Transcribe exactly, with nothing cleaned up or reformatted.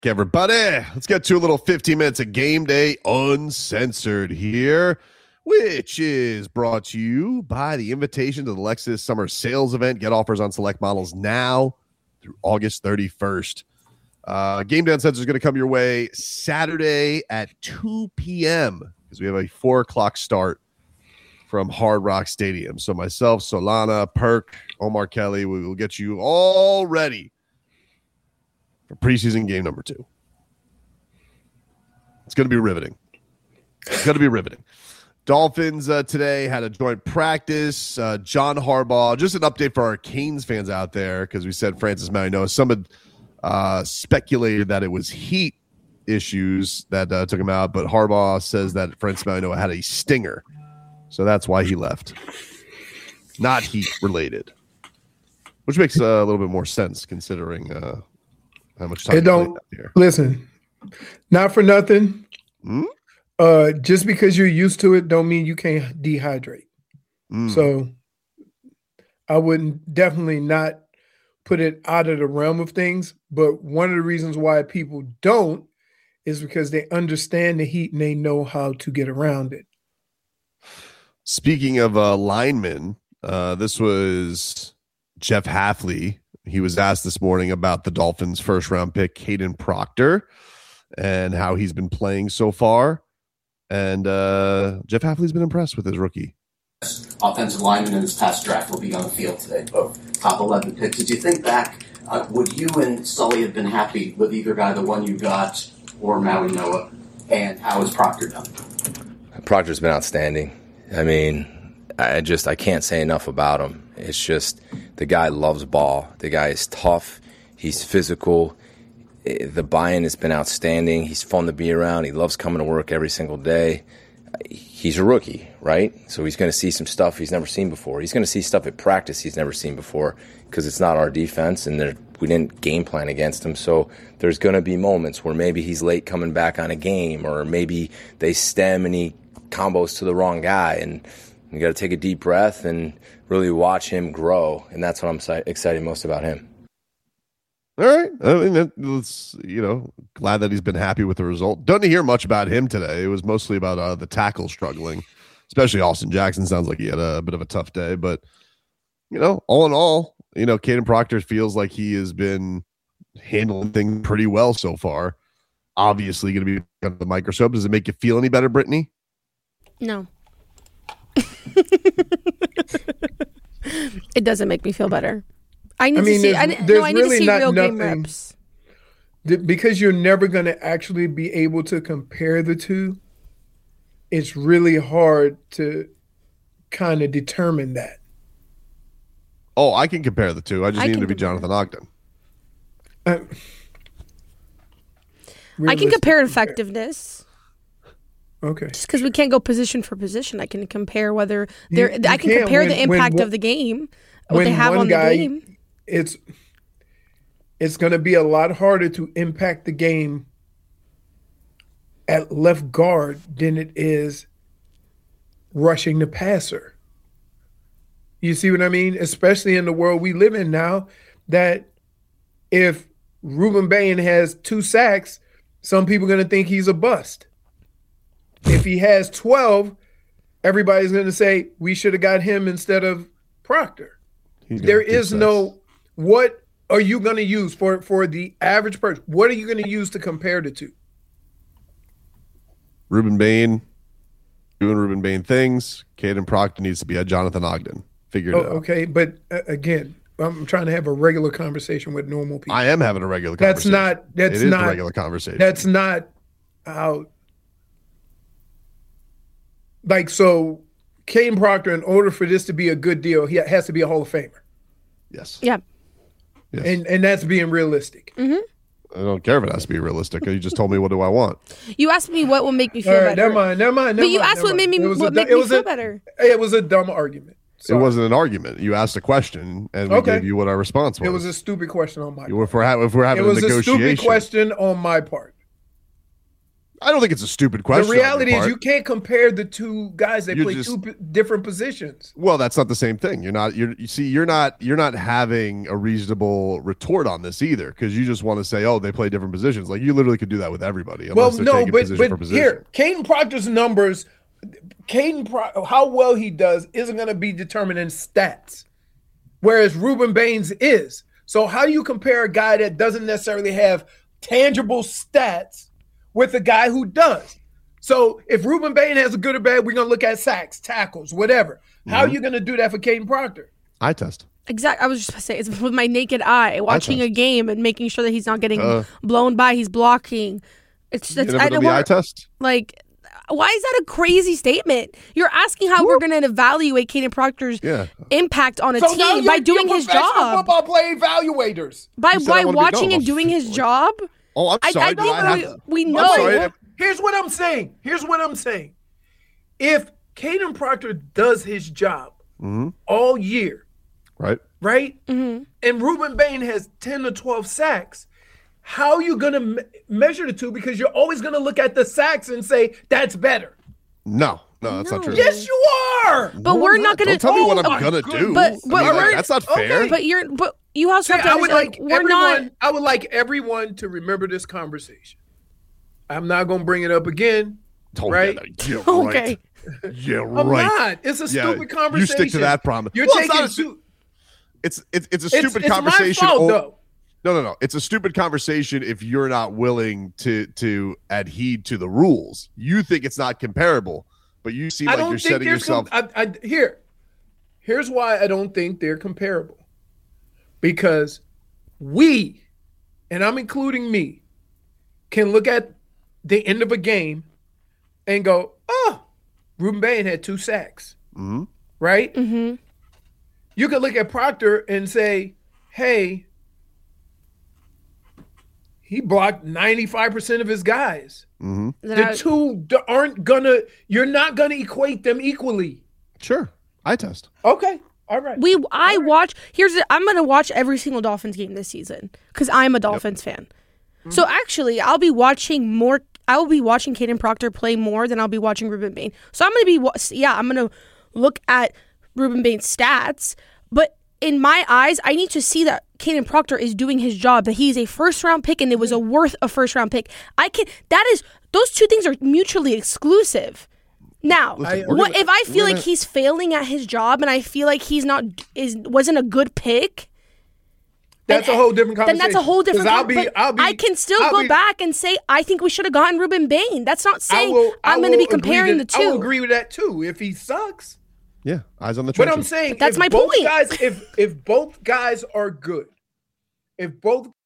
Okay, everybody, let's get to a little fifteen minutes of Game Day Uncensored here, which is brought to you by the invitation to the Lexus Summer Sales Event. Get offers on select models now through August thirty-first. Uh, Game Day Uncensored is going to come your way Saturday at two p.m. because we have a four o'clock start from Hard Rock Stadium. So myself, Solana, Perk, Omar Kelly, we will get you all ready for preseason game number two. It's going to be riveting. It's going to be riveting. Dolphins uh, today had a joint practice. Uh, John Harbaugh, just an update for our Canes fans out there, because we said Francis Mariano. Some had uh, speculated that it was heat issues that uh, took him out, but Harbaugh says that Francis Mariano had a stinger. So that's why he left. Not heat related, which makes uh, a little bit more sense considering uh, how much time it don't here. Listen, not for nothing. Hmm? Uh, just because you're used to it don't mean you can't dehydrate. Mm. So I wouldn't definitely not put it out of the realm of things. But one of the reasons why people don't is because they understand the heat and they know how to get around it. Speaking of uh, linemen, uh, this was Jeff Hafley. He was asked this morning about the Dolphins' first-round pick, Caden Proctor, and how he's been playing so far. And uh, Jeff Hafley's been impressed with his rookie. Offensive lineman in this past draft will be on the field today, both top eleven picks. Did you think back, uh, would you and Sully have been happy with either guy, the one you got, or Maui Noah? And how has Proctor done? Proctor's been outstanding. I mean, I just I can't say enough about him. It's just the guy loves ball. The guy is tough. He's physical. The buy-in has been outstanding. He's fun to be around. He loves coming to work every single day. He's a rookie, right? So he's going to see some stuff he's never seen before. He's going to see stuff at practice he's never seen before because it's not our defense, and there, we didn't game plan against him. So there's going to be moments where maybe he's late coming back on a game, or maybe they stem and he combos to the wrong guy, and you got to take a deep breath and really watch him grow, and that's what I'm excited most about him. All right. I mean, that's, you know, glad that he's been happy with the result. Don't hear much about him today. It was mostly about uh, the tackle struggling, especially Austin Jackson. Sounds like he had a, a bit of a tough day, but, you know, all in all, you know, Caden Proctor feels like he has been handling things pretty well so far. Obviously going to be under the microscope. Does it make you feel any better, Brittany? No. It doesn't make me feel better. I need I mean, to see. I, no, I need really to see real game reps. Because you're never going to actually be able to compare the two. It's really hard to kind of determine that. Oh, I can compare the two. I just I need him to be Jonathan Ogden. Uh, I can compare effectiveness. Okay. Just because we can't go position for position, I can compare whether they're. You, you I can compare when, the impact when, of the game, what they have on guy, the game. It's it's going to be a lot harder to impact the game at left guard than it is rushing the passer. You see what I mean? Especially in the world we live in now, that if Ruben Bain has two sacks, some people are going to think he's a bust. If he has twelve, everybody's going to say we should have got him instead of Proctor. There is no, what are you going to use for, for the average person? What are you going to use to compare the two? Ruben Bain doing Ruben Bain things. Caden Proctor needs to be a Jonathan Ogden. Figure it oh, out. Okay, but uh, again, I'm trying to have a regular conversation with normal people. I am having a regular that's conversation. Not, that's it not. a regular conversation. That's not how. Like, so Caden Proctor, in order for this to be a good deal, he has to be a Hall of Famer. Yes. Yeah. Yes. And and that's being realistic. Mm-hmm. I don't care if it has to be realistic. You just told me, what do I want? You asked me what will make me feel All right, better. Never mind, never mind. Never but you mind, asked what mind. made me, what a, make me feel a, better. It was a dumb argument. Sorry. It wasn't an argument. You asked a question, and we okay. gave you what our response was. It was a stupid question on my part. If we're, ha- if we're having it was a negotiation. a stupid question on my part. I don't think it's a stupid question. The reality is you can't compare the two guys that You're play just, two p- different positions. Well, that's not the same thing. You're not. You're. You see, you're not. You're not having a reasonable retort on this either, because you just want to say, "Oh, they play different positions." Like you literally could do that with everybody. Well, no, but but here, Caden Proctor's numbers, Caden Pro- how well he does isn't going to be determined in stats, whereas Rueben Baines is. So how do you compare a guy that doesn't necessarily have tangible stats with a guy who does? So if Rueben Baines has a good or bad, we're going to look at sacks, tackles, whatever. How mm-hmm. are you going to do that for Caden Proctor? Eye test. Exactly. I was just going to say, it's with my naked eye, watching eye a game and making sure that he's not getting uh, blown by, he's blocking. It's, it's I don't the eye test? Like, why is that a crazy statement? You're asking how Woo. we're going to evaluate Caden Proctor's yeah. impact on a so team by doing his job. Football play evaluators. By by watching be, no, and doing his job. Oh, I'm sorry. I, I, I we, to, we know. Sorry. Here's what I'm saying. Here's what I'm saying. If Caden Proctor does his job mm-hmm. all year, right, right, mm-hmm. and Rueben Baines has ten to twelve sacks, how are you going to me- measure the two? Because you're always going to look at the sacks and say, that's better. No, no, that's no. not true. Yes, you are. But no, we're not going to. Don't tell me oh, what I'm going to do. But, but I mean, like, that's not fair. Okay. But you're, but you also See, have to I would like, like we're everyone, not. I would like everyone to remember this conversation. I'm not going to bring it up again. Oh, right? Yeah, yeah, right. Okay. Yeah, right. I'm not. It's a yeah, stupid conversation. You stick to that promise. You're well, taking it's, two. It's, it's, it's a stupid it's, conversation. It's my fault, though. No, no, no. It's a stupid conversation if you're not willing to to adhere to the rules. You think it's not comparable, but you seem like you're setting yourself. Com- I, I, here, here's why I don't think they're comparable. Because we, and I'm including me, can look at the end of a game and go, "Oh, Rueben Baines had two sacks." Mm-hmm. Right? Mm-hmm. You could look at Proctor and say, "Hey, he blocked ninety-five percent of his guys." Mm-hmm. The I, two aren't gonna, you're not gonna equate them equally. Sure. Eye test. Okay. All right. We, I All right. watch, here's, the, I'm going to watch every single Dolphins game this season because I'm a Dolphins yep. fan. Mm-hmm. So actually, I'll be watching more, I will be watching Caden Proctor play more than I'll be watching Rueben Baines. So I'm going to be, yeah, I'm going to look at Rueben Baines' stats, but in my eyes, I need to see that Caden Proctor is doing his job, that he's a first round pick and it was a worth a first round pick. I can, that is, those two things are mutually exclusive. Now, Listen, what gonna, if I feel gonna, like he's failing at his job and I feel like he's not, is, wasn't a good pick? That's and, a whole different conversation. Then that's a whole different I'll be, I'll be, I can still I'll go be, back and say, I think we should have gotten Rueben Baines. That's not saying will, I'm going to be comparing to, the two. I will agree with that too. If he sucks. Yeah, eyes on the trenches. But I'm saying, that's if my both point. Guys, if if both guys are good, if both